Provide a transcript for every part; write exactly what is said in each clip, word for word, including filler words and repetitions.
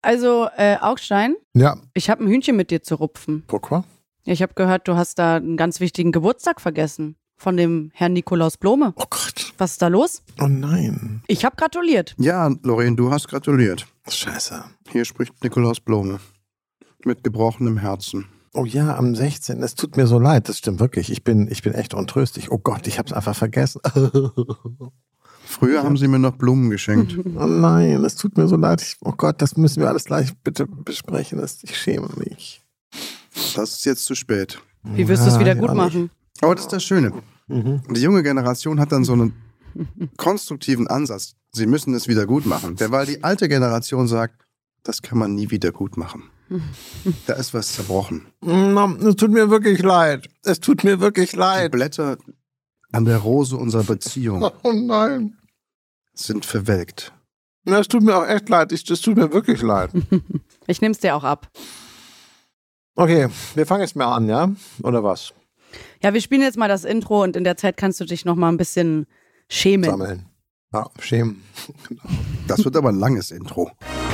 Also, äh, Augstein, Ja. ich habe ein Hühnchen mit dir zu rupfen. Pourquoi? Ja, ich habe gehört, du hast da einen ganz wichtigen Geburtstag vergessen. Von dem Herrn Nikolaus Blome. Oh Gott. Was ist da los? Oh nein. Ich habe gratuliert. Ja, Lorraine, du hast gratuliert. Scheiße. Hier spricht Nikolaus Blome. Mit gebrochenem Herzen. Oh ja, am sechzehnten Es tut mir so leid, das stimmt wirklich. Ich bin, ich bin echt untröstlich. Oh Gott, ich hab's einfach vergessen. Früher haben sie mir noch Blumen geschenkt. Oh nein, es tut mir so leid. Ich, oh Gott, das müssen wir alles gleich bitte besprechen. Das, ich schäme mich. Das ist jetzt zu spät. Wie wirst du es wieder gut ja, machen? Aber das ist das Schöne. Mhm. Die junge Generation hat dann so einen konstruktiven Ansatz. Sie müssen es wieder gut machen. Weil die alte Generation sagt, das kann man nie wieder gut machen. Da ist was zerbrochen. Es tut mir wirklich leid. Es tut mir wirklich Die leid. Blätter an der Rose unserer Beziehung Oh nein. sind verwelkt. Es tut mir auch echt leid. Es tut mir wirklich leid. Ich nehm's dir auch ab. Okay, wir fangen jetzt mal an, ja? Oder was? Ja, wir spielen jetzt mal das Intro und in der Zeit kannst du dich noch mal ein bisschen schämen. Sammeln. Ja, schämen. Das wird aber ein langes Intro.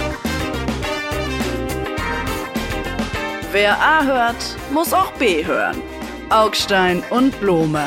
Wer A hört, muss auch B hören. Augstein und Blome.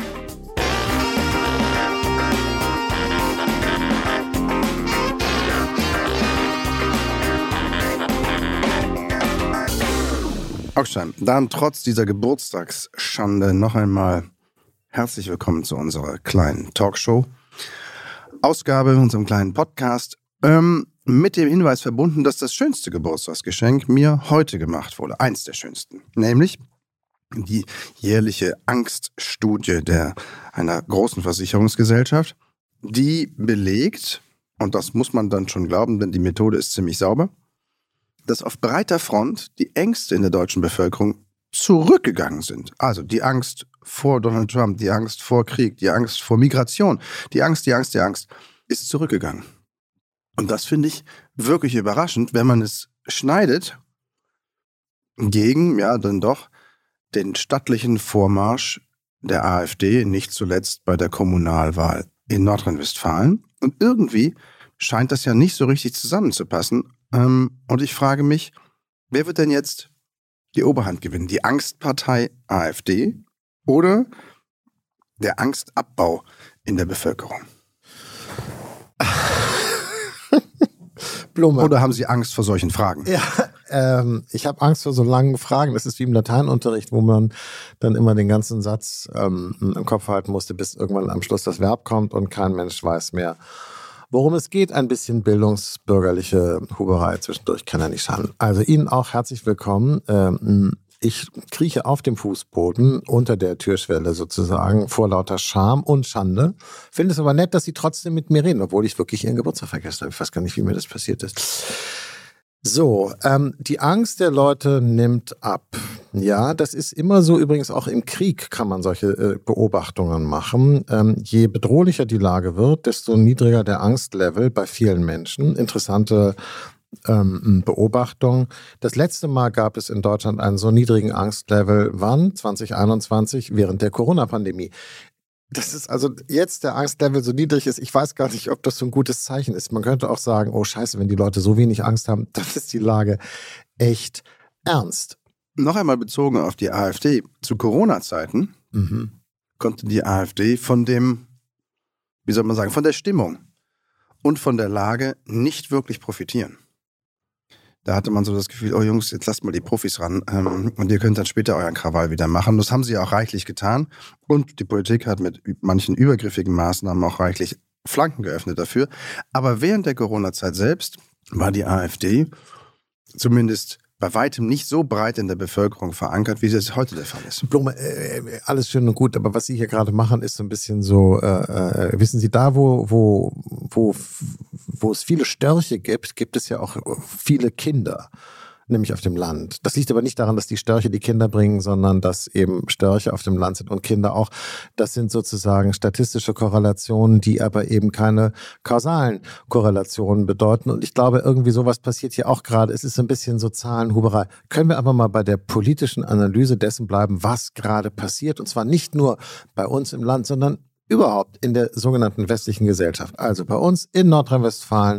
Augstein, dann trotz dieser Geburtstagsschande noch einmal herzlich willkommen zu unserer kleinen Talkshow. Ausgabe unserem kleinen Podcast. Ähm, mit dem Hinweis verbunden, dass das schönste Geburtstagsgeschenk mir heute gemacht wurde. Eins der schönsten. Nämlich die jährliche Angststudie der, einer großen Versicherungsgesellschaft, die belegt, und das muss man dann schon glauben, denn die Methode ist ziemlich sauber, dass auf breiter Front die Ängste in der deutschen Bevölkerung zurückgegangen sind. Also die Angst vor Donald Trump, die Angst vor Krieg, die Angst vor Migration, die Angst, die Angst, die Angst ist zurückgegangen. Und das finde ich wirklich überraschend, wenn man es schneidet gegen, ja, dann doch den stattlichen Vormarsch der AfD, nicht zuletzt bei der Kommunalwahl in Nordrhein-Westfalen. Und irgendwie scheint das ja nicht so richtig zusammenzupassen. Und ich frage mich, wer wird denn jetzt die Oberhand gewinnen? Die Angstpartei AfD oder der Angstabbau in der Bevölkerung? Blume. Oder haben Sie Angst vor solchen Fragen? Ja, ähm, ich habe Angst vor so langen Fragen. Das ist wie im Lateinunterricht, wo man dann immer den ganzen Satz ähm, im Kopf halten musste, bis irgendwann am Schluss das Verb kommt und kein Mensch weiß mehr, worum es geht. Ein bisschen bildungsbürgerliche Huberei zwischendurch kann ja nicht schaden. Also Ihnen auch herzlich willkommen. Ähm, ich krieche auf dem Fußboden unter der Türschwelle sozusagen vor lauter Scham und Schande. Finde es aber nett, dass Sie trotzdem mit mir reden, obwohl ich wirklich Ihren Geburtstag vergessen habe. Ich weiß gar nicht, wie mir das passiert ist. So, ähm, die Angst der Leute nimmt ab. Ja, das ist immer so, übrigens auch im Krieg kann man solche äh, Beobachtungen machen. Ähm, je bedrohlicher die Lage wird, desto niedriger der Angstlevel bei vielen Menschen. Interessante ähm, Beobachtung. Das letzte Mal gab es in Deutschland einen so niedrigen Angstlevel, wann? zwanzig einundzwanzig, während der Corona-Pandemie. Das ist also jetzt der Angstlevel so niedrig ist, ich weiß gar nicht, ob das so ein gutes Zeichen ist. Man könnte auch sagen, oh scheiße, wenn die Leute so wenig Angst haben, dann ist die Lage echt ernst. Noch einmal bezogen auf die AfD. Zu Corona-Zeiten Mhm. konnte die AfD von dem, wie soll man sagen, von der Stimmung und von der Lage nicht wirklich profitieren. Da hatte man so das Gefühl, oh Jungs, jetzt lasst mal die Profis ran ähm, und ihr könnt dann später euren Krawall wieder machen. Das haben sie auch reichlich getan und die Politik hat mit manchen übergriffigen Maßnahmen auch reichlich Flanken geöffnet dafür. Aber während der Corona-Zeit selbst war die AfD zumindest bei weitem nicht so breit in der Bevölkerung verankert, wie es heute der Fall ist. Blume, äh, alles schön und gut, aber was Sie hier gerade machen, ist so ein bisschen so, äh, äh, wissen Sie, da wo, wo, wo, wo es viele Störche gibt, gibt es ja auch viele Kinder, nämlich auf dem Land. Das liegt aber nicht daran, dass die Störche die Kinder bringen, sondern dass eben Störche auf dem Land sind und Kinder auch. Das sind sozusagen statistische Korrelationen, die aber eben keine kausalen Korrelationen bedeuten. Und ich glaube, irgendwie sowas passiert hier auch gerade. Es ist so ein bisschen so Zahlenhuberei. Können wir aber mal bei der politischen Analyse dessen bleiben, was gerade passiert. Und zwar nicht nur bei uns im Land, sondern überhaupt in der sogenannten westlichen Gesellschaft. Also bei uns in Nordrhein-Westfalen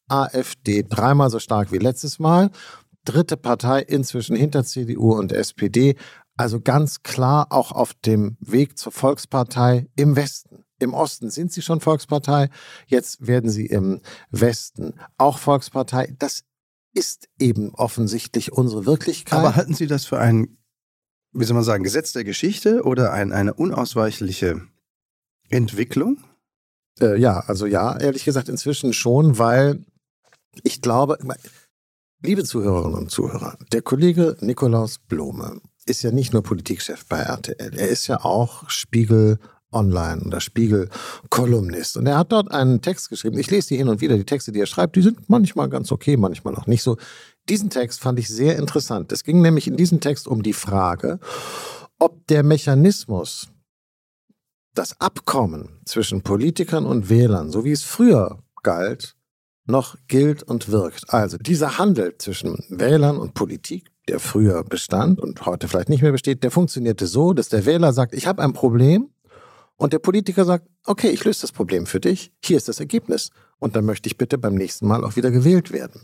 AfD dreimal so stark wie letztes Mal. Dritte Partei inzwischen hinter C D U und S P D. Also ganz klar auch auf dem Weg zur Volkspartei im Westen. Im Osten sind sie schon Volkspartei, jetzt werden sie im Westen auch Volkspartei. Das ist eben offensichtlich unsere Wirklichkeit. Aber halten Sie das für ein, wie soll man sagen, Gesetz der Geschichte oder ein, eine unausweichliche Entwicklung? Äh, ja, also ja, ehrlich gesagt inzwischen schon, weil ich glaube, liebe Zuhörerinnen und Zuhörer, der Kollege Nikolaus Blome ist ja nicht nur Politikchef bei R T L, er ist ja auch Spiegel Online oder Spiegel-Kolumnist. Und er hat dort einen Text geschrieben. Ich lese die hin und wieder, die Texte, die er schreibt, die sind manchmal ganz okay, manchmal auch nicht so. Diesen Text fand ich sehr interessant. Es ging nämlich in diesem Text um die Frage, ob der Mechanismus, das Abkommen zwischen Politikern und Wählern, so wie es früher galt, noch gilt und wirkt. Also dieser Handel zwischen Wählern und Politik, der früher bestand und heute vielleicht nicht mehr besteht, der funktionierte so, dass der Wähler sagt, ich habe ein Problem und der Politiker sagt, okay, ich löse das Problem für dich, hier ist das Ergebnis und dann möchte ich bitte beim nächsten Mal auch wieder gewählt werden.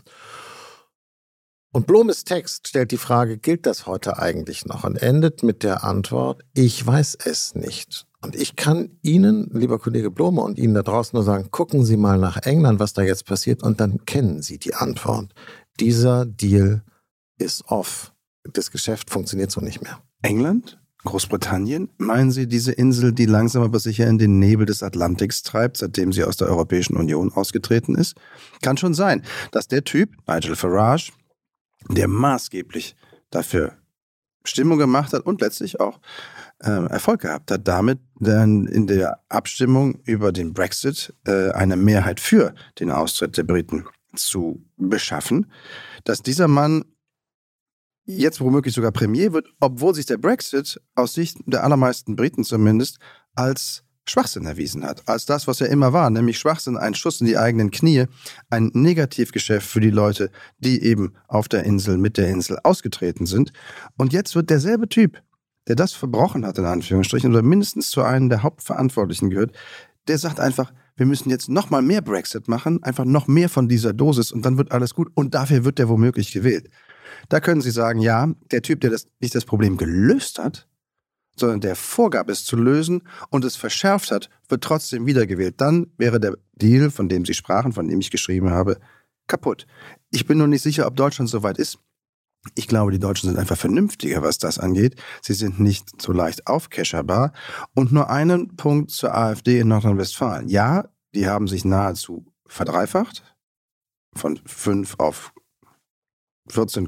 Und Blomes Text stellt die Frage, gilt das heute eigentlich noch? Und endet mit der Antwort, ich weiß es nicht. Und ich kann Ihnen, lieber Kollege Blome, und Ihnen da draußen nur sagen, gucken Sie mal nach England, was da jetzt passiert, und dann kennen Sie die Antwort. Dieser Deal ist off. Das Geschäft funktioniert so nicht mehr. England? Großbritannien? Meinen Sie diese Insel, die langsam aber sicher in den Nebel des Atlantiks treibt, seitdem sie aus der Europäischen Union ausgetreten ist? Kann schon sein, dass der Typ, Nigel Farage, der maßgeblich dafür Stimmung gemacht hat und letztlich auch äh, Erfolg gehabt hat, damit dann in der Abstimmung über den Brexit äh, eine Mehrheit für den Austritt der Briten zu beschaffen, dass dieser Mann jetzt womöglich sogar Premier wird, obwohl sich der Brexit aus Sicht der allermeisten Briten zumindest als Schwachsinn erwiesen hat. Als das, was er immer war, nämlich Schwachsinn, ein Schuss in die eigenen Knie, ein Negativgeschäft für die Leute, die eben auf der Insel, mit der Insel ausgetreten sind. Und jetzt wird derselbe Typ, der das verbrochen hat, in Anführungsstrichen, oder mindestens zu einem der Hauptverantwortlichen gehört, der sagt einfach, wir müssen jetzt noch mal mehr Brexit machen, einfach noch mehr von dieser Dosis und dann wird alles gut und dafür wird der womöglich gewählt. Da können Sie sagen, ja, der Typ, der das, nicht das Problem gelöst hat, sondern der vorgab, es zu lösen und es verschärft hat, wird trotzdem wiedergewählt. Dann wäre der Deal, von dem Sie sprachen, von dem ich geschrieben habe, kaputt. Ich bin nur nicht sicher, ob Deutschland so weit ist. Ich glaube, die Deutschen sind einfach vernünftiger, was das angeht. Sie sind nicht so leicht aufkescherbar. Und nur einen Punkt zur AfD in Nordrhein-Westfalen. Ja, die haben sich nahezu verdreifacht, von fünf auf vierzehn,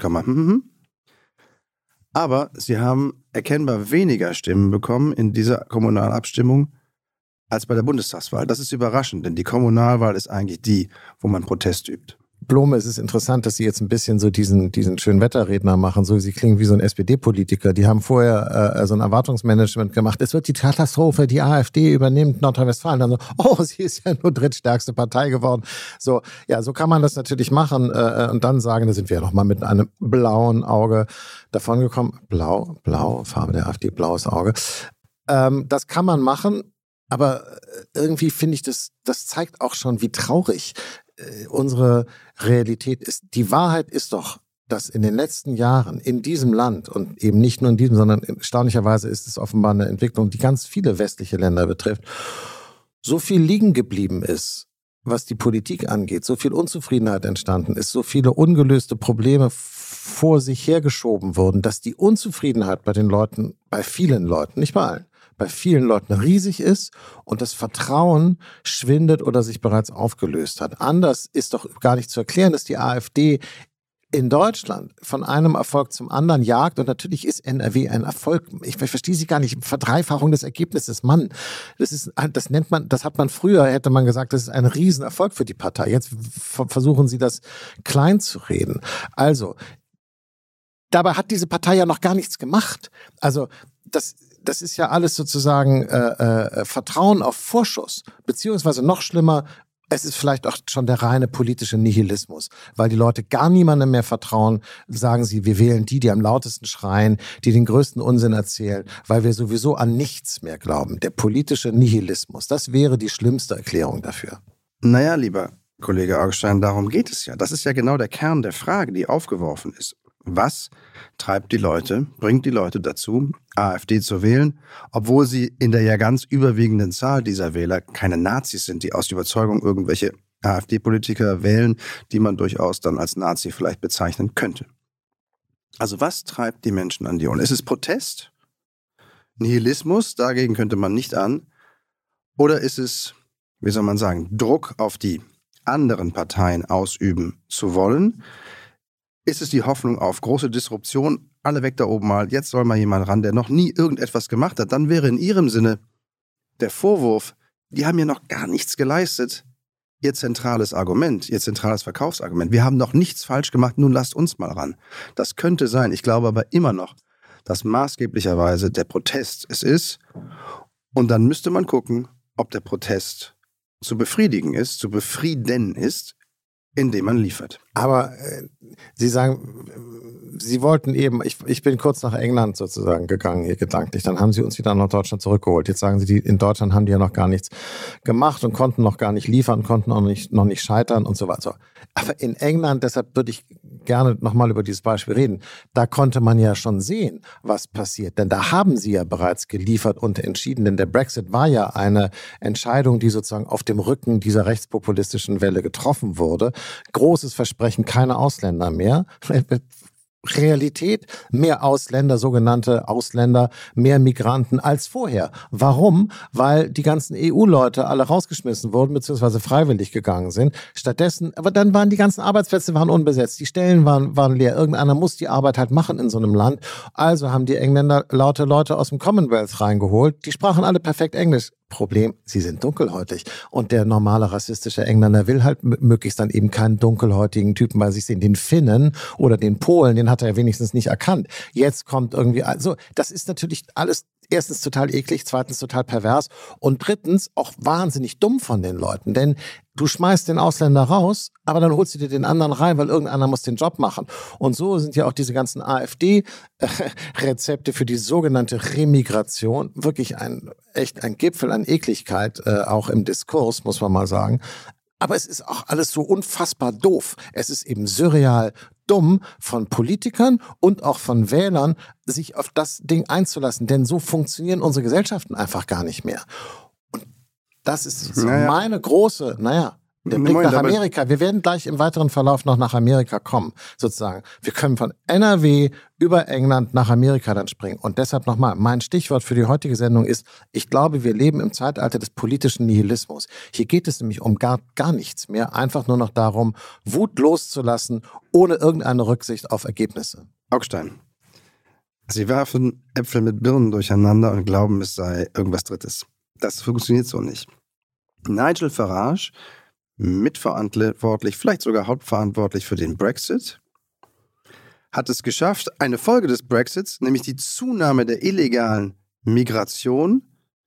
aber sie haben erkennbar weniger Stimmen bekommen in dieser Kommunalabstimmung als bei der Bundestagswahl. Das ist überraschend, denn die Kommunalwahl ist eigentlich die, wo man Protest übt. Blome, es ist interessant, dass Sie jetzt ein bisschen so diesen, diesen schönen Wetterredner machen. So, Sie klingen wie so ein S P D-Politiker. Die haben vorher äh, so ein Erwartungsmanagement gemacht. Es wird die Katastrophe, die AfD übernimmt Nordrhein-Westfalen. Dann so, oh, sie ist ja nur drittstärkste Partei geworden. So, ja, so kann man das natürlich machen äh, und dann sagen, da sind wir ja nochmal mit einem blauen Auge davongekommen. Blau, blau, Farbe der AfD, blaues Auge. Ähm, das kann man machen, aber irgendwie finde ich, das, das zeigt auch schon, wie traurig unsere Realität ist. Die Wahrheit ist doch, dass in den letzten Jahren in diesem Land und eben nicht nur in diesem, sondern erstaunlicherweise ist es offenbar eine Entwicklung, die ganz viele westliche Länder betrifft, so viel liegen geblieben ist, was die Politik angeht, so viel Unzufriedenheit entstanden ist, so viele ungelöste Probleme vor sich hergeschoben wurden, dass die Unzufriedenheit bei den Leuten, bei vielen Leuten, nicht bei allen, bei vielen Leuten riesig ist und das Vertrauen schwindet oder sich bereits aufgelöst hat. Anders ist doch gar nicht zu erklären, dass die AfD in Deutschland von einem Erfolg zum anderen jagt und natürlich ist N R W ein Erfolg. Ich verstehe Sie gar nicht. Verdreifachung des Ergebnisses. Mann, das ist, das nennt man, das hat man früher, hätte man gesagt, das ist ein Riesenerfolg für die Partei. Jetzt versuchen Sie das klein zu reden. Also, dabei hat diese Partei ja noch gar nichts gemacht. Also, das, das ist ja alles sozusagen äh, äh, Vertrauen auf Vorschuss, beziehungsweise noch schlimmer, es ist vielleicht auch schon der reine politische Nihilismus, weil die Leute gar niemandem mehr vertrauen, sagen sie, wir wählen die, die am lautesten schreien, die den größten Unsinn erzählen, weil wir sowieso an nichts mehr glauben. Der politische Nihilismus, das wäre die schlimmste Erklärung dafür. Naja, lieber Kollege Augstein, darum geht es ja. Das ist ja genau der Kern der Frage, die aufgeworfen ist. Was treibt die Leute, bringt die Leute dazu, AfD zu wählen, obwohl sie in der ja ganz überwiegenden Zahl dieser Wähler keine Nazis sind, die aus Überzeugung irgendwelche AfD-Politiker wählen, die man durchaus dann als Nazi vielleicht bezeichnen könnte. Also was treibt die Menschen an die Urne? Ist es Protest? Nihilismus? Dagegen könnte man nicht an. Oder ist es, wie soll man sagen, Druck auf die anderen Parteien ausüben zu wollen? Ist es die Hoffnung auf große Disruption? Alle weg da oben mal, jetzt soll mal jemand ran, der noch nie irgendetwas gemacht hat. Dann wäre in ihrem Sinne der Vorwurf, die haben ja noch gar nichts geleistet, ihr zentrales Argument, ihr zentrales Verkaufsargument. Wir haben noch nichts falsch gemacht, nun lasst uns mal ran. Das könnte sein. Ich glaube aber immer noch, dass maßgeblicherweise der Protest es ist. Und dann müsste man gucken, ob der Protest zu befriedigen ist, zu befrieden ist, indem man liefert. Aber äh, Sie sagen, Sie wollten eben, ich, ich bin kurz nach England sozusagen gegangen, hier gedanklich, dann haben Sie uns wieder nach Deutschland zurückgeholt. Jetzt sagen Sie, die, in Deutschland haben die ja noch gar nichts gemacht und konnten noch gar nicht liefern, konnten auch nicht, noch nicht scheitern und so weiter. Aber in England, deshalb würde ich gerne nochmal über dieses Beispiel reden, da konnte man ja schon sehen, was passiert. Denn da haben Sie ja bereits geliefert und entschieden, denn der Brexit war ja eine Entscheidung, die sozusagen auf dem Rücken dieser rechtspopulistischen Welle getroffen wurde. Großes Versprechen, keine Ausländer mehr. Realität, mehr Ausländer, sogenannte Ausländer, mehr Migranten als vorher. Warum? Weil die ganzen E U-Leute alle rausgeschmissen wurden, beziehungsweise freiwillig gegangen sind. Stattdessen, aber dann waren die ganzen Arbeitsplätze waren unbesetzt, die Stellen waren, waren leer. Irgendeiner muss die Arbeit halt machen in so einem Land. Also haben die Engländer laute Leute aus dem Commonwealth reingeholt. Die sprachen alle perfekt Englisch. Problem, sie sind dunkelhäutig. Und der normale rassistische Engländer will halt möglichst dann eben keinen dunkelhäutigen Typen bei sich sehen. Den Finnen oder den Polen, den hat er ja wenigstens nicht erkannt. Jetzt kommt irgendwie, also das ist natürlich alles erstens total eklig, zweitens total pervers und drittens auch wahnsinnig dumm von den Leuten. Denn du schmeißt den Ausländer raus, aber dann holst du dir den anderen rein, weil irgendeiner muss den Job machen. Und so sind ja auch diese ganzen AfD-Rezepte für die sogenannte Remigration wirklich ein echt ein Gipfel an Ekligkeit, äh, auch im Diskurs, muss man mal sagen. Aber es ist auch alles so unfassbar doof. Es ist eben surreal dumm von Politikern und auch von Wählern, sich auf das Ding einzulassen. Denn so funktionieren unsere Gesellschaften einfach gar nicht mehr. Und das ist naja. meine große, naja, der Blick Moment, nach Amerika. Wir werden gleich im weiteren Verlauf noch nach Amerika kommen, sozusagen. Wir können von N R W über England nach Amerika dann springen. Und deshalb nochmal, mein Stichwort für die heutige Sendung ist, ich glaube, wir leben im Zeitalter des politischen Nihilismus. Hier geht es nämlich um gar, gar nichts mehr, einfach nur noch darum, Wut loszulassen, ohne irgendeine Rücksicht auf Ergebnisse. Augstein, Sie werfen Äpfel mit Birnen durcheinander und glauben, es sei irgendwas Drittes. Das funktioniert so nicht. Nigel Farage, mitverantwortlich, vielleicht sogar hauptverantwortlich für den Brexit, hat es geschafft, eine Folge des Brexits, nämlich die Zunahme der illegalen Migration,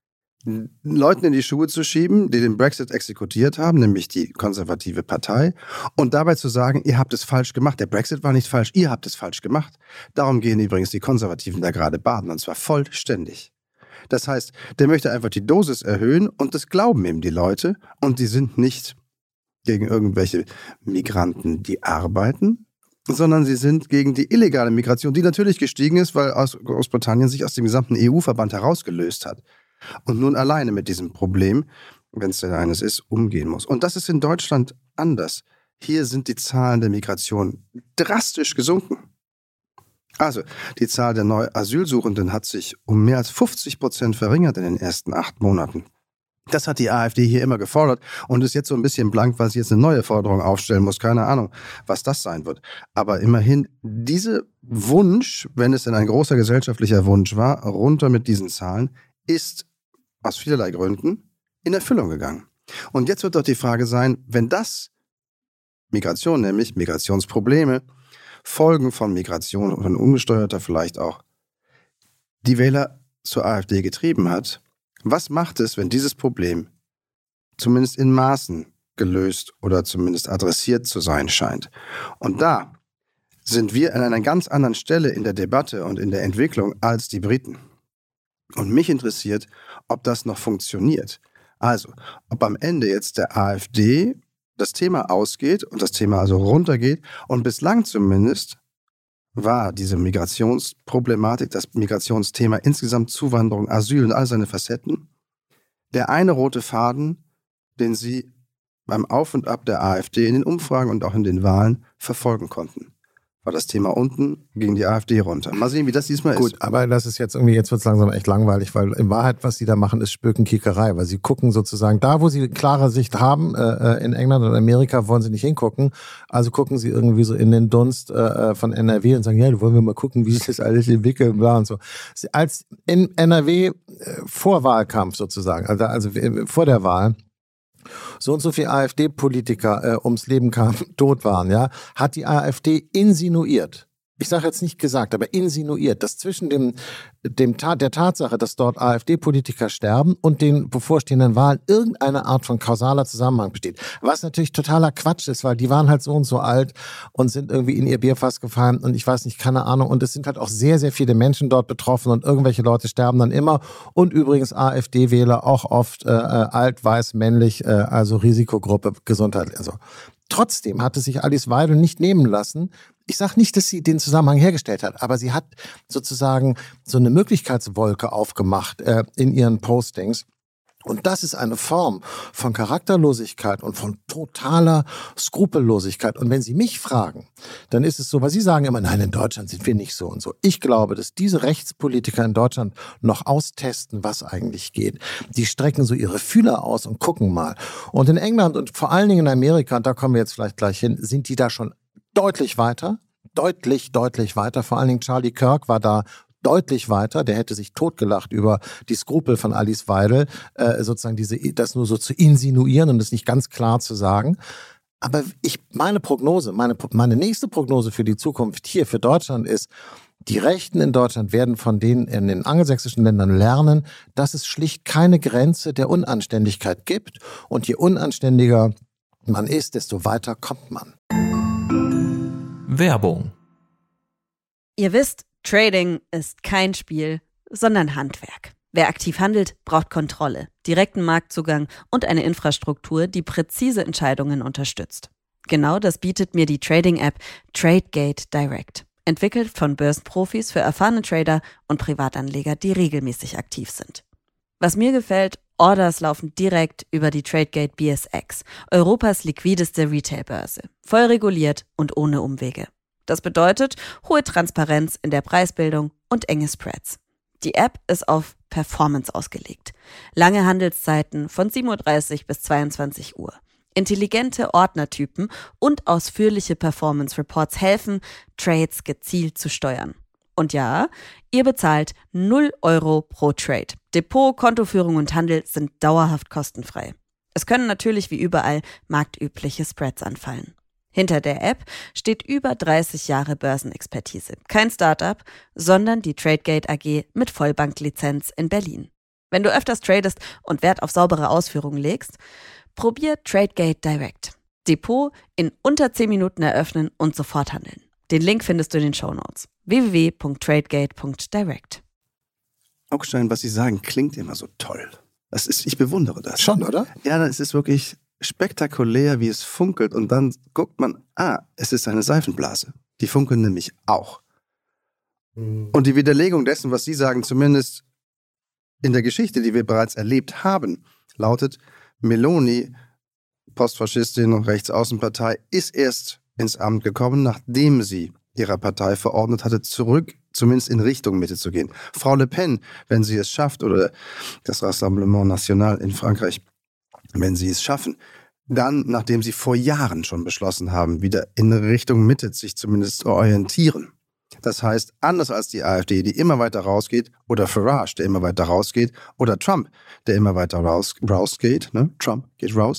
Leuten in die Schuhe zu schieben, die den Brexit exekutiert haben, nämlich die konservative Partei, und dabei zu sagen, ihr habt es falsch gemacht. Der Brexit war nicht falsch, ihr habt es falsch gemacht. Darum gehen übrigens die Konservativen da gerade baden, und zwar vollständig. Das heißt, der möchte einfach die Dosis erhöhen und das glauben ihm die Leute, und die sind nicht gegen irgendwelche Migranten, die arbeiten, sondern sie sind gegen die illegale Migration, die natürlich gestiegen ist, weil aus Großbritannien sich aus dem gesamten E U-Verband herausgelöst hat und nun alleine mit diesem Problem, wenn es denn eines ist, umgehen muss. Und das ist in Deutschland anders. Hier sind die Zahlen der Migration drastisch gesunken. Also, die Zahl der Neu-Asylsuchenden hat sich um mehr als fünfzig Prozent verringert in den ersten acht Monaten. Das hat die AfD hier immer gefordert und ist jetzt so ein bisschen blank, weil sie jetzt eine neue Forderung aufstellen muss. Keine Ahnung, was das sein wird. Aber immerhin, dieser Wunsch, wenn es denn ein großer gesellschaftlicher Wunsch war, runter mit diesen Zahlen, ist aus vielerlei Gründen in Erfüllung gegangen. Und jetzt wird doch die Frage sein, wenn das Migration, nämlich Migrationsprobleme, Folgen von Migration und von ungesteuerter vielleicht auch, die Wähler zur AfD getrieben hat, was macht es, wenn dieses Problem zumindest in Maßen gelöst oder zumindest adressiert zu sein scheint? Und da sind wir an einer ganz anderen Stelle in der Debatte und in der Entwicklung als die Briten. Und mich interessiert, ob das noch funktioniert. Also, ob am Ende jetzt der AfD das Thema ausgeht und das Thema also runtergeht. Und bislang zumindest war diese Migrationsproblematik, das Migrationsthema insgesamt, Zuwanderung, Asyl und all seine Facetten, der eine rote Faden, den sie beim Auf und Ab der AfD in den Umfragen und auch in den Wahlen verfolgen konnten. War das Thema unten, ging die AfD runter. Mal sehen, wie das diesmal ist. Gut, aber das ist jetzt irgendwie, jetzt wird es langsam echt langweilig, weil in Wahrheit, was sie da machen, ist Spökenkickerei, weil sie gucken sozusagen, da wo sie klare Sicht haben, äh, in England und Amerika wollen sie nicht hingucken, also gucken sie irgendwie so in den Dunst äh, von N R W und sagen, ja, wollen wir mal gucken, wie sich das alles entwickelt, bla und so. Als in N R W äh, Vorwahlkampf sozusagen, also, also äh, vor der Wahl, so und so viele AfD-Politiker äh, ums Leben kamen, tot waren, ja, hat die AfD insinuiert, ich sage jetzt nicht gesagt, aber insinuiert, dass zwischen dem, dem Tat, der Tatsache, dass dort AfD-Politiker sterben und den bevorstehenden Wahlen irgendeine Art von kausaler Zusammenhang besteht. Was natürlich totaler Quatsch ist, weil die waren halt so und so alt und sind irgendwie in ihr Bierfass gefallen und ich weiß nicht, keine Ahnung. Und es sind halt auch sehr, sehr viele Menschen dort betroffen und irgendwelche Leute sterben dann immer. Und übrigens AfD-Wähler auch oft äh, alt, weiß, männlich, äh, also Risikogruppe, Gesundheit. Also trotzdem hatte sich Alice Weidel nicht nehmen lassen. Ich sage nicht, dass sie den Zusammenhang hergestellt hat, aber sie hat sozusagen so eine Möglichkeitswolke aufgemacht äh, in ihren Postings. Und das ist eine Form von Charakterlosigkeit und von totaler Skrupellosigkeit. Und wenn Sie mich fragen, dann ist es so, weil Sie sagen immer, nein, in Deutschland sind wir nicht so und so. Ich glaube, dass diese Rechtspolitiker in Deutschland noch austesten, was eigentlich geht. Die strecken so ihre Fühler aus und gucken mal. Und in England und vor allen Dingen in Amerika, und da kommen wir jetzt vielleicht gleich hin, sind die da schon deutlich weiter, deutlich, deutlich weiter. Vor allen Dingen Charlie Kirk war da deutlich weiter. Der hätte sich totgelacht über die Skrupel von Alice Weidel, äh, sozusagen diese, das nur so zu insinuieren und es nicht ganz klar zu sagen. Aber ich, meine Prognose, meine, meine nächste Prognose für die Zukunft hier für Deutschland ist, die Rechten in Deutschland werden von denen in den angelsächsischen Ländern lernen, dass es schlicht keine Grenze der Unanständigkeit gibt. Und je unanständiger man ist, desto weiter kommt man. Werbung. Ihr wisst, Trading ist kein Spiel, sondern Handwerk. Wer aktiv handelt, braucht Kontrolle, direkten Marktzugang und eine Infrastruktur, die präzise Entscheidungen unterstützt. Genau das bietet mir die Trading-App Tradegate Direct, entwickelt von Börsenprofis für erfahrene Trader und Privatanleger, die regelmäßig aktiv sind. Was mir gefällt, Orders laufen direkt über die Tradegate B S X, Europas liquideste Retailbörse, voll reguliert und ohne Umwege. Das bedeutet hohe Transparenz in der Preisbildung und enge Spreads. Die App ist auf Performance ausgelegt. Lange Handelszeiten von sieben Uhr dreißig bis zweiundzwanzig Uhr. Intelligente Ordnertypen und ausführliche Performance Reports helfen, Trades gezielt zu steuern. Und ja, ihr bezahlt null Euro pro Trade. Depot, Kontoführung und Handel sind dauerhaft kostenfrei. Es können natürlich wie überall marktübliche Spreads anfallen. Hinter der App steht über dreißig Jahre Börsenexpertise. Kein Startup, sondern die Tradegate A G mit Vollbanklizenz in Berlin. Wenn du öfters tradest und Wert auf saubere Ausführungen legst, probier Tradegate Direct. Depot in unter zehn Minuten eröffnen und sofort handeln. Den Link findest du in den Shownotes. w w w punkt tradegate punkt direct. Augstein, was Sie sagen, klingt immer so toll. Das ist, ich bewundere das. Schon, oder? Ja, es ist wirklich spektakulär, wie es funkelt. Und dann guckt man, ah, es ist eine Seifenblase. Die funkeln nämlich auch. Mhm. Und die Widerlegung dessen, was Sie sagen, zumindest in der Geschichte, die wir bereits erlebt haben, lautet, Meloni, Postfaschistin und Rechtsaußenpartei, ist erst ins Amt gekommen, nachdem sie ihrer Partei verordnet hatte, zurück zumindest in Richtung Mitte zu gehen. Frau Le Pen, wenn sie es schafft, oder das Rassemblement National in Frankreich, wenn sie es schaffen, dann, nachdem sie vor Jahren schon beschlossen haben, wieder in Richtung Mitte sich zumindest zu orientieren. Das heißt, anders als die AfD, die immer weiter rausgeht, oder Farage, der immer weiter rausgeht, oder Trump, der immer weiter raus, rausgeht, ne? Trump geht raus,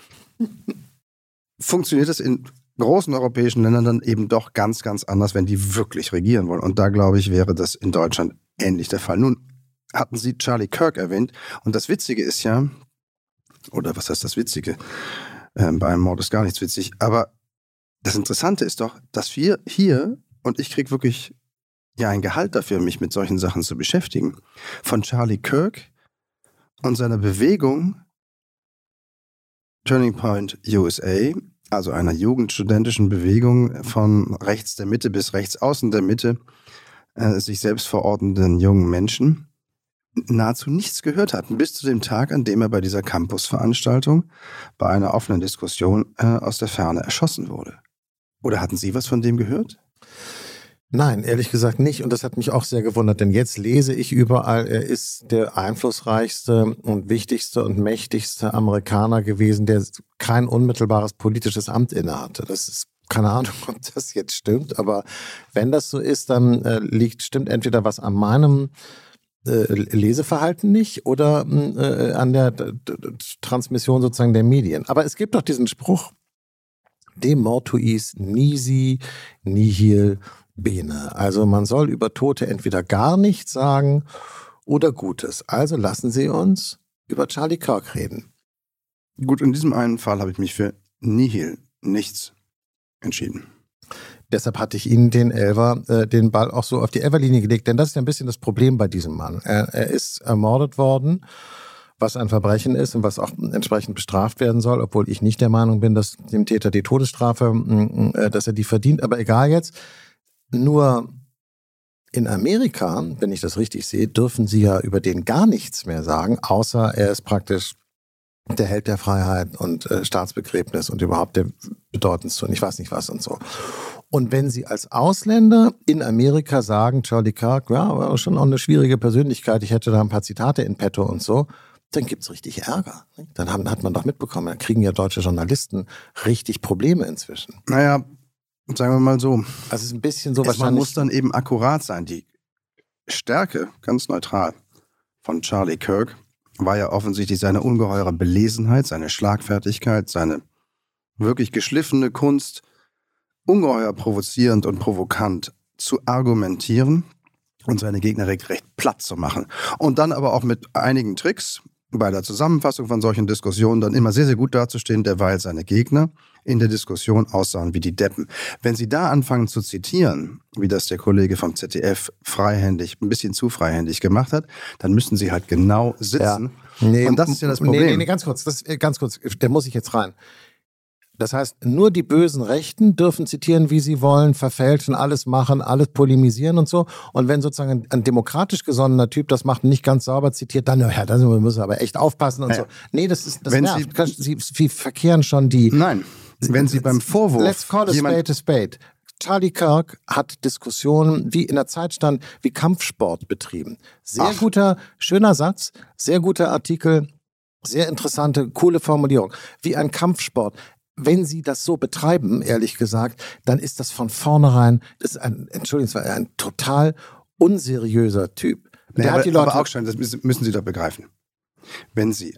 funktioniert es in großen europäischen Ländern dann eben doch ganz, ganz anders, wenn die wirklich regieren wollen. Und da, glaube ich, wäre das in Deutschland ähnlich der Fall. Nun hatten Sie Charlie Kirk erwähnt. Und das Witzige ist ja, oder was heißt das Witzige? Ähm, bei einem Mord ist gar nichts witzig. Aber das Interessante ist doch, dass wir hier, und ich kriege wirklich ja ein Gehalt dafür, mich mit solchen Sachen zu beschäftigen, von Charlie Kirk und seiner Bewegung Turning Point U S A, also einer jugendstudentischen Bewegung von rechts der Mitte bis rechts außen der Mitte, äh, sich selbst verordnenden jungen Menschen, nahezu nichts gehört hatten, bis zu dem Tag, an dem er bei dieser Campus-Veranstaltung bei einer offenen Diskussion äh, aus der Ferne erschossen wurde. Oder hatten Sie was von dem gehört? Nein, ehrlich gesagt nicht. Und das hat mich auch sehr gewundert, denn jetzt lese ich überall, er ist der einflussreichste und wichtigste und mächtigste Amerikaner gewesen, der kein unmittelbares politisches Amt innehatte. Das ist keine Ahnung, ob das jetzt stimmt, aber wenn das so ist, dann äh, liegt, stimmt entweder was an meinem äh, Leseverhalten nicht oder äh, an der d- d- Transmission sozusagen der Medien. Aber es gibt doch diesen Spruch, de mortuis nisi nihil bene. Also man soll über Tote entweder gar nichts sagen oder Gutes. Also lassen Sie uns über Charlie Kirk reden. Gut, in diesem einen Fall habe ich mich für nihil, nichts, entschieden. Deshalb hatte ich Ihnen den Elfer, äh, den Ball auch so auf die Elferlinie gelegt, denn das ist ja ein bisschen das Problem bei diesem Mann. Er, er ist ermordet worden, was ein Verbrechen ist und was auch entsprechend bestraft werden soll, obwohl ich nicht der Meinung bin, dass dem Täter die Todesstrafe, äh, dass er die verdient, aber egal jetzt. Nur in Amerika, wenn ich das richtig sehe, dürfen Sie ja über den gar nichts mehr sagen, außer er ist praktisch der Held der Freiheit und äh, Staatsbegräbnis und überhaupt der bedeutendste und ich weiß nicht was und so. Und wenn Sie als Ausländer in Amerika sagen, Charlie Kirk, ja, war schon auch eine schwierige Persönlichkeit, ich hätte da ein paar Zitate in petto und so, dann gibt's richtig Ärger. Dann haben, hat man doch mitbekommen, da kriegen ja deutsche Journalisten richtig Probleme inzwischen. Naja, sagen wir mal so. Also es ist ein bisschen so es, wahrscheinlich. Man muss dann eben akkurat sein. Die Stärke, ganz neutral, von Charlie Kirk war ja offensichtlich seine ungeheure Belesenheit, seine Schlagfertigkeit, seine wirklich geschliffene Kunst, ungeheuer provozierend und provokant zu argumentieren und seine Gegner recht platt zu machen. Und dann aber auch mit einigen Tricks bei der Zusammenfassung von solchen Diskussionen dann immer sehr, sehr gut dazustehen, derweil seine Gegner in der Diskussion aussahen wie die Deppen. Wenn Sie da anfangen zu zitieren, wie das der Kollege vom Z D F freihändig, ein bisschen zu freihändig gemacht hat, dann müssen Sie halt genau sitzen. Ja. Nee, und das ist ja das Problem. Nee, nee, nee ganz kurz, das, ganz kurz, der muss ich jetzt rein. Das heißt, nur die bösen Rechten dürfen zitieren, wie sie wollen, verfälschen, alles machen, alles polemisieren und so. Und wenn sozusagen ein, ein demokratisch gesonnener Typ das macht und nicht ganz sauber zitiert, dann, ja, da müssen wir aber echt aufpassen und ja. so. Nee, das ist, das wenn nervt. Sie, sie, sie verkehren schon die... Nein, wenn Sie beim Vorwurf... Let's call a spade a spade. Charlie Kirk hat Diskussionen, wie in der Zeit stand, wie Kampfsport betrieben. Sehr Ach. guter, schöner Satz, sehr guter Artikel, sehr interessante, coole Formulierung. Wie ein Kampfsport. Wenn Sie das so betreiben, ehrlich gesagt, dann ist das von vornherein, das ist ein, Entschuldigung, das war ein total unseriöser Typ. Der ja, hat aber, die Leute aber auch schon, das müssen Sie doch begreifen. Wenn Sie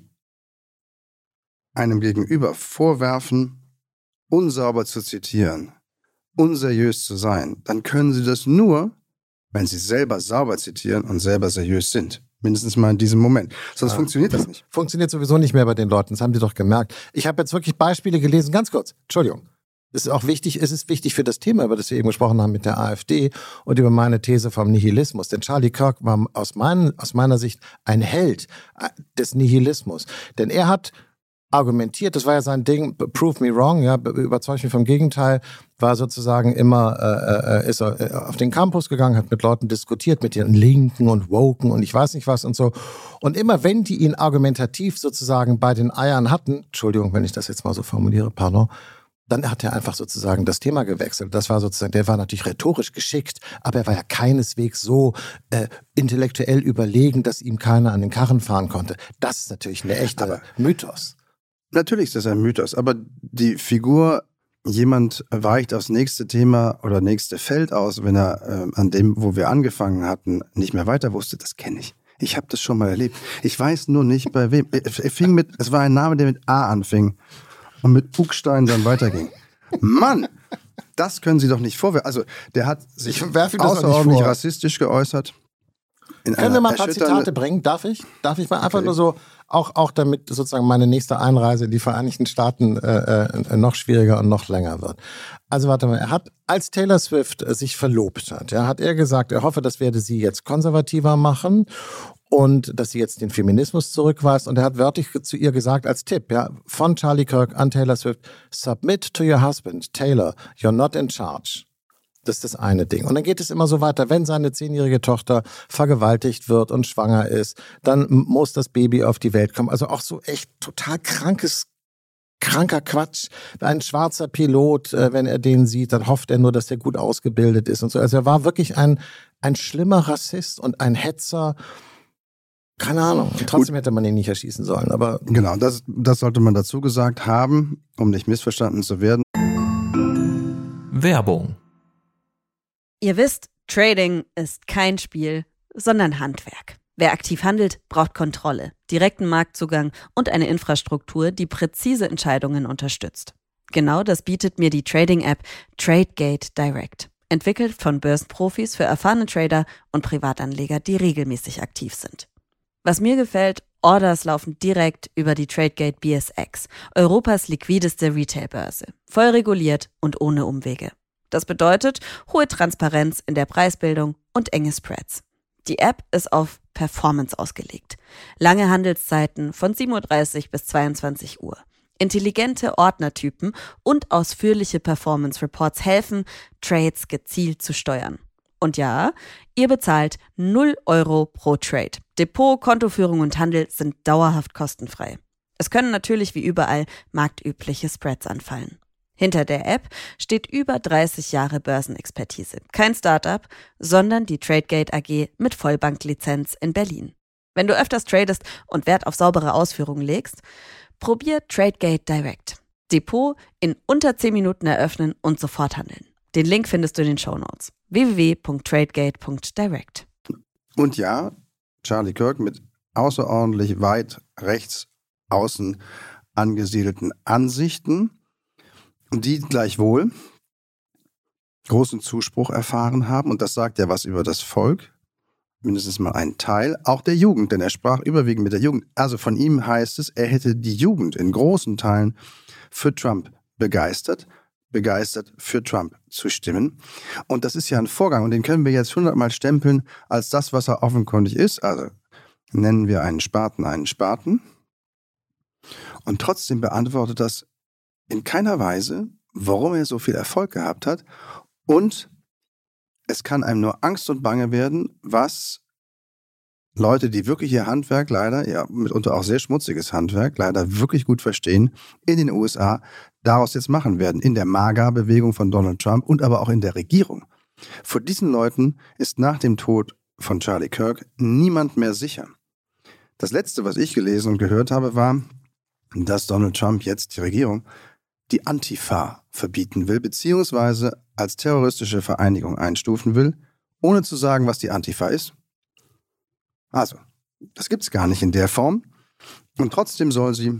einem Gegenüber vorwerfen, unsauber zu zitieren, unseriös zu sein, dann können Sie das nur, wenn Sie selber sauber zitieren und selber seriös sind. Mindestens mal in diesem Moment. Sonst ja. funktioniert das nicht. Funktioniert sowieso nicht mehr bei den Leuten. Das haben die doch gemerkt. Ich habe jetzt wirklich Beispiele gelesen. Ganz kurz. Entschuldigung. Es ist auch wichtig, es ist wichtig für das Thema, über das wir eben gesprochen haben mit der AfD und über meine These vom Nihilismus. Denn Charlie Kirk war aus, mein, aus meiner Sicht ein Held des Nihilismus. Denn er hat argumentiert, das war ja sein Ding, prove me wrong, ja, überzeugt mich vom Gegenteil, war sozusagen immer, äh, ist er auf den Campus gegangen, hat mit Leuten diskutiert, mit den Linken und Woken und ich weiß nicht was und so. Und immer wenn die ihn argumentativ sozusagen bei den Eiern hatten, Entschuldigung, wenn ich das jetzt mal so formuliere, pardon, dann hat er einfach sozusagen das Thema gewechselt. Das war sozusagen, der war natürlich rhetorisch geschickt, aber er war ja keineswegs so äh, intellektuell überlegen, dass ihm keiner an den Karren fahren konnte. Das ist natürlich eine echte aber Mythos. Natürlich ist das ein Mythos, aber die Figur, jemand weicht aufs nächste Thema oder nächste Feld aus, wenn er äh, an dem, wo wir angefangen hatten, nicht mehr weiter wusste, das kenne ich. Ich habe das schon mal erlebt. Ich weiß nur nicht, bei wem. Er fing mit, es war ein Name, der mit A anfing und mit Buchstein dann weiterging. Mann, das können Sie doch nicht vorwerfen. Also, der hat sich außerordentlich rassistisch geäußert. Können wir mal ein paar Zitate bringen? Darf ich? Darf ich mal einfach okay. nur so, auch, auch damit sozusagen meine nächste Einreise in die Vereinigten Staaten äh, äh, noch schwieriger und noch länger wird. Also warte mal, er hat, als Taylor Swift äh, sich verlobt hat, ja, hat er gesagt, er hoffe, das werde sie jetzt konservativer machen und dass sie jetzt den Feminismus zurückweist. Und er hat wörtlich zu ihr gesagt als Tipp, ja, von Charlie Kirk an Taylor Swift, submit to your husband, Taylor, you're not in charge. Das ist das eine Ding. Und dann geht es immer so weiter, wenn seine zehnjährige Tochter vergewaltigt wird und schwanger ist, dann muss das Baby auf die Welt kommen. Also auch so echt total krankes, kranker Quatsch. Ein schwarzer Pilot, wenn er den sieht, dann hofft er nur, dass er gut ausgebildet ist und so. Also er war wirklich ein, ein schlimmer Rassist und ein Hetzer. Keine Ahnung. Und trotzdem hätte man ihn nicht erschießen sollen. Aber genau, das, das sollte man dazu gesagt haben, um nicht missverstanden zu werden. Werbung. Ihr wisst, Trading ist kein Spiel, sondern Handwerk. Wer aktiv handelt, braucht Kontrolle, direkten Marktzugang und eine Infrastruktur, die präzise Entscheidungen unterstützt. Genau das bietet mir die Trading-App Tradegate Direct, entwickelt von Börsenprofis für erfahrene Trader und Privatanleger, die regelmäßig aktiv sind. Was mir gefällt, Orders laufen direkt über die Tradegate B S X, Europas liquideste Retailbörse, voll reguliert und ohne Umwege. Das bedeutet hohe Transparenz in der Preisbildung und enge Spreads. Die App ist auf Performance ausgelegt. Lange Handelszeiten von sieben Uhr dreißig bis zweiundzwanzig Uhr. Intelligente Ordnertypen und ausführliche Performance Reports helfen, Trades gezielt zu steuern. Und ja, ihr bezahlt null Euro pro Trade. Depot, Kontoführung und Handel sind dauerhaft kostenfrei. Es können natürlich wie überall marktübliche Spreads anfallen. Hinter der App steht über dreißig Jahre Börsenexpertise. Kein Startup, sondern die Tradegate A G mit Vollbanklizenz in Berlin. Wenn du öfters tradest und Wert auf saubere Ausführungen legst, probier Tradegate Direct. Depot in unter zehn Minuten eröffnen und sofort handeln. Den Link findest du in den Shownotes. w w w punkt tradegate punkt direct. Und ja, Charlie Kirk mit außerordentlich weit rechts außen angesiedelten Ansichten, die gleichwohl großen Zuspruch erfahren haben. Und das sagt ja was über das Volk, mindestens mal ein Teil, auch der Jugend, denn er sprach überwiegend mit der Jugend. Also von ihm heißt es, er hätte die Jugend in großen Teilen für Trump begeistert, begeistert für Trump zu stimmen. Und das ist ja ein Vorgang und den können wir jetzt hundertmal stempeln als das, was er offenkundig ist. Also nennen wir einen Spaten einen Spaten. Und trotzdem beantwortet das in keiner Weise, warum er so viel Erfolg gehabt hat. Und es kann einem nur Angst und Bange werden, was Leute, die wirklich ihr Handwerk leider, ja mitunter auch sehr schmutziges Handwerk, leider wirklich gut verstehen, in den U S A daraus jetzt machen werden. In der MAGA-Bewegung von Donald Trump und aber auch in der Regierung. Vor diesen Leuten ist nach dem Tod von Charlie Kirk niemand mehr sicher. Das Letzte, was ich gelesen und gehört habe, war, dass Donald Trump jetzt die Regierung die Antifa verbieten will, beziehungsweise als terroristische Vereinigung einstufen will, ohne zu sagen, was die Antifa ist. Also, das gibt's gar nicht in der Form. Und trotzdem soll sie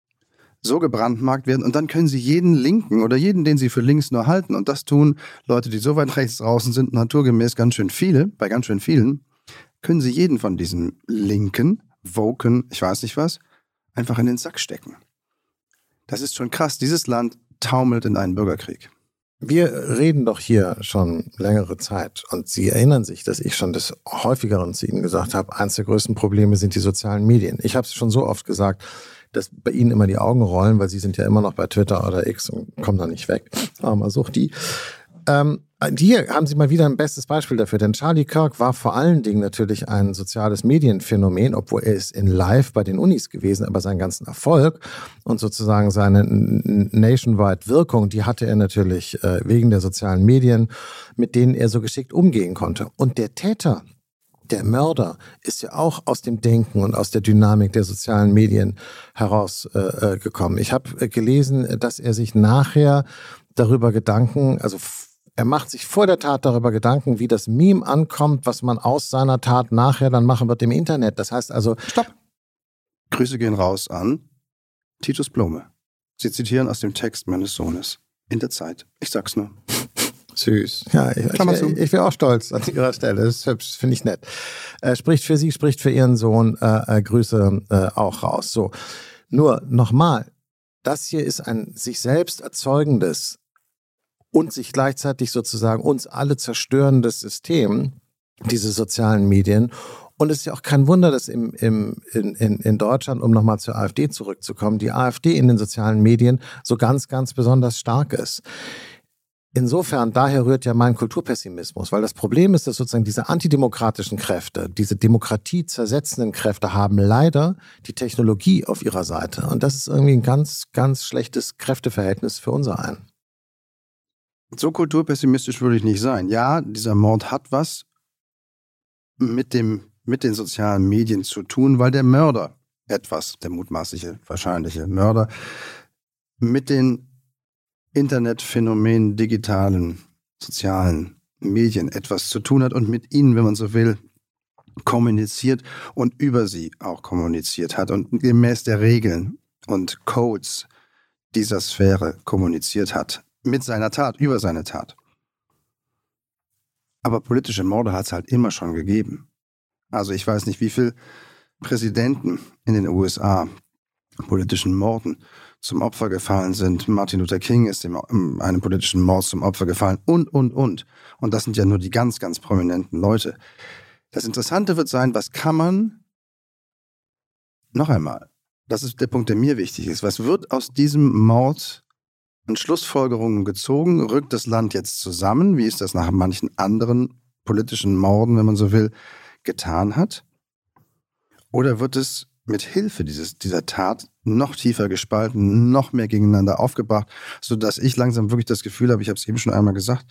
so gebrandmarkt werden. Und dann können sie jeden Linken oder jeden, den sie für links nur halten, und das tun Leute, die so weit rechts draußen sind, naturgemäß ganz schön viele, bei ganz schön vielen, können sie jeden von diesen Linken, Woken, ich weiß nicht was, einfach in den Sack stecken. Das ist schon krass. Dieses Land taumelt in einen Bürgerkrieg. Wir reden doch hier schon längere Zeit und Sie erinnern sich, dass ich schon des Häufigeren zu Ihnen gesagt habe, eines der größten Probleme sind die sozialen Medien. Ich habe es schon so oft gesagt, dass bei Ihnen immer die Augen rollen, weil Sie sind ja immer noch bei Twitter oder X und kommen da nicht weg. Aber sucht die. Ähm, hier haben Sie mal wieder ein bestes Beispiel dafür, denn Charlie Kirk war vor allen Dingen natürlich ein soziales Medienphänomen, obwohl er ist in Live bei den Unis gewesen, aber seinen ganzen Erfolg und sozusagen seine nationwide Wirkung, die hatte er natürlich äh, wegen der sozialen Medien, mit denen er so geschickt umgehen konnte. Und der Täter, der Mörder, ist ja auch aus dem Denken und aus der Dynamik der sozialen Medien herausgekommen. Äh, ich habe gelesen, dass er sich nachher darüber Gedanken, also er macht sich vor der Tat darüber Gedanken, wie das Meme ankommt, was man aus seiner Tat nachher dann machen wird im Internet. Das heißt also... Stopp! Grüße gehen raus an Titus Blume. Sie zitieren aus dem Text meines Sohnes. In der Zeit. Ich sag's nur. Süß. Ja, ich, ich, ich wäre auch stolz an Ihrer Stelle. Das finde ich nett. Äh, spricht für Sie, spricht für Ihren Sohn. Äh, äh, Grüße äh, auch raus. So. Nur nochmal, das hier ist ein sich selbst erzeugendes und sich gleichzeitig sozusagen uns alle zerstörendes System, diese sozialen Medien. Und es ist ja auch kein Wunder, dass im, im, in, in, in Deutschland, um nochmal zur AfD zurückzukommen, die AfD in den sozialen Medien so ganz, ganz besonders stark ist. Insofern, daher rührt ja mein Kulturpessimismus, weil das Problem ist, dass sozusagen diese antidemokratischen Kräfte, diese demokratiezersetzenden Kräfte haben leider die Technologie auf ihrer Seite. Und das ist irgendwie ein ganz, ganz schlechtes Kräfteverhältnis für unser einen. So kulturpessimistisch würde ich nicht sein. Ja, dieser Mord hat was mit, dem, mit den sozialen Medien zu tun, weil der Mörder etwas, der mutmaßliche, wahrscheinliche Mörder, mit den Internetphänomen, digitalen, sozialen Medien etwas zu tun hat und mit ihnen, wenn man so will, kommuniziert und über sie auch kommuniziert hat und gemäß der Regeln und Codes dieser Sphäre kommuniziert hat. Mit seiner Tat, über seine Tat. Aber politische Morde hat es halt immer schon gegeben. Also ich weiß nicht, wie viele Präsidenten in den U S A politischen Morden zum Opfer gefallen sind. Martin Luther King ist dem, einem politischen Mord zum Opfer gefallen und, und, und. Und das sind ja nur die ganz, ganz prominenten Leute. Das Interessante wird sein, was kann man, noch einmal, das ist der Punkt, der mir wichtig ist, was wird aus diesem Mord an Schlussfolgerungen gezogen? Rückt das Land jetzt zusammen, wie es das nach manchen anderen politischen Morden, wenn man so will, getan hat? Oder wird es mit Hilfe dieses, dieser Tat noch tiefer gespalten, noch mehr gegeneinander aufgebracht, sodass ich langsam wirklich das Gefühl habe, ich habe es eben schon einmal gesagt,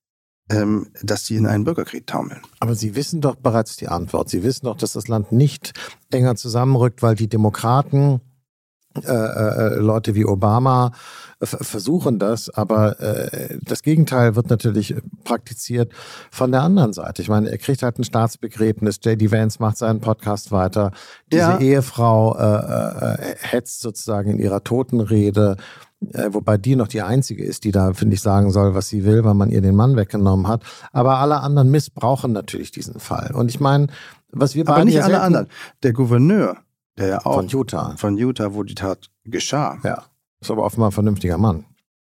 ähm, dass sie in einen Bürgerkrieg taumeln. Aber Sie wissen doch bereits die Antwort. Sie wissen doch, dass das Land nicht enger zusammenrückt, weil die Demokraten, äh, äh, Leute wie Obama, versuchen das, aber äh, das Gegenteil wird natürlich praktiziert von der anderen Seite. Ich meine, er kriegt halt ein Staatsbegräbnis, J D Vance macht seinen Podcast weiter, diese ja. Ehefrau äh, äh, hetzt sozusagen in ihrer Totenrede, äh, wobei die noch die einzige ist, die da, finde ich, sagen soll, was sie will, weil man ihr den Mann weggenommen hat. Aber alle anderen missbrauchen natürlich diesen Fall. Und ich meine, was wir beide aber nicht ja alle anderen. Der Gouverneur, der ja auch von Utah, von Utah, wo die Tat geschah, ja. Ist aber offenbar ein vernünftiger Mann.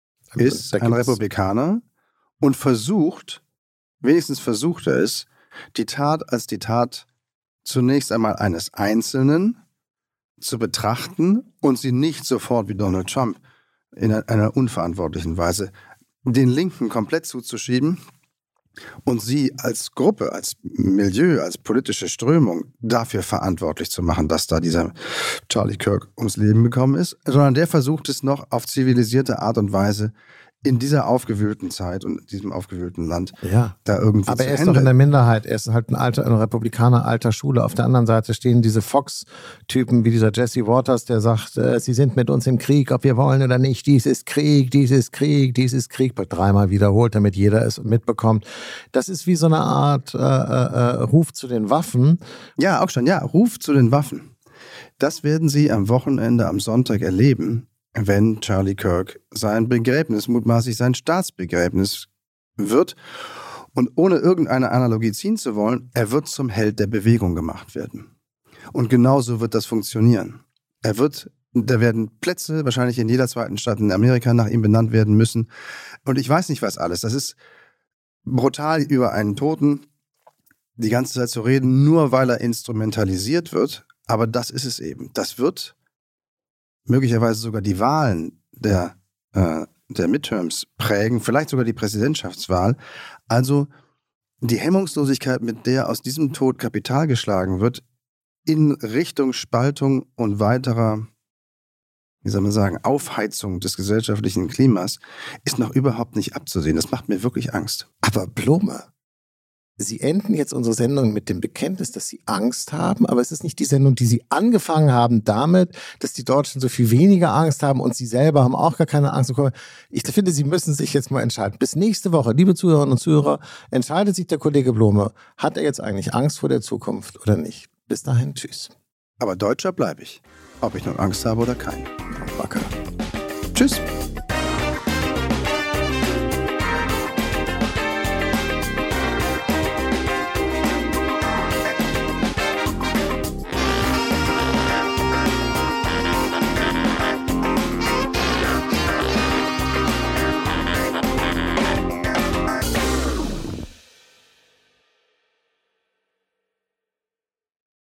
Ist ein Republikaner und versucht, wenigstens versucht er es, die Tat als die Tat zunächst einmal eines Einzelnen zu betrachten und sie nicht sofort wie Donald Trump in einer unverantwortlichen Weise den Linken komplett zuzuschieben und sie als Gruppe, als Milieu, als politische Strömung dafür verantwortlich zu machen, dass da dieser Charlie Kirk ums Leben gekommen ist, sondern der versucht es noch auf zivilisierte Art und Weise in dieser aufgewühlten Zeit und diesem aufgewühlten Land ja. da irgendwie aber zu er ist handeln. doch in der Minderheit. Er ist halt ein alter, ein Republikaner alter Schule. Auf der anderen Seite stehen diese Fox-Typen wie dieser Jesse Waters, der sagt, äh, sie sind mit uns im Krieg, ob wir wollen oder nicht. Dies ist Krieg, dies ist Krieg, dies ist Krieg. Dreimal wiederholt, damit jeder es mitbekommt. Das ist wie so eine Art äh, äh, Ruf zu den Waffen. Ja, auch schon. Ja, Ruf zu den Waffen. Das werden Sie am Wochenende, am Sonntag erleben, wenn Charlie Kirk sein Begräbnis, mutmaßlich sein Staatsbegräbnis wird. Und ohne irgendeine Analogie ziehen zu wollen, er wird zum Held der Bewegung gemacht werden. Und genauso wird das funktionieren. Er wird, da werden Plätze wahrscheinlich in jeder zweiten Stadt in Amerika nach ihm benannt werden müssen. Und ich weiß nicht, was alles. Das ist brutal, über einen Toten die ganze Zeit zu reden, nur weil er instrumentalisiert wird. Aber das ist es eben. Das wird möglicherweise sogar die Wahlen der, äh, der Midterms prägen, vielleicht sogar die Präsidentschaftswahl. Also die Hemmungslosigkeit, mit der aus diesem Tod Kapital geschlagen wird, in Richtung Spaltung und weiterer, wie soll man sagen, Aufheizung des gesellschaftlichen Klimas, ist noch überhaupt nicht abzusehen. Das macht mir wirklich Angst. Aber Blume, Sie enden jetzt unsere Sendung mit dem Bekenntnis, dass Sie Angst haben, aber es ist nicht die Sendung, die Sie angefangen haben damit, dass die Deutschen so viel weniger Angst haben und Sie selber haben auch gar keine Angst bekommen. Ich finde, Sie müssen sich jetzt mal entscheiden. Bis nächste Woche, liebe Zuhörerinnen und Zuhörer, entscheidet sich der Kollege Blume, hat er jetzt eigentlich Angst vor der Zukunft oder nicht? Bis dahin, tschüss. Aber Deutscher bleibe ich, ob ich nun Angst habe oder keine. Wacker. Tschüss.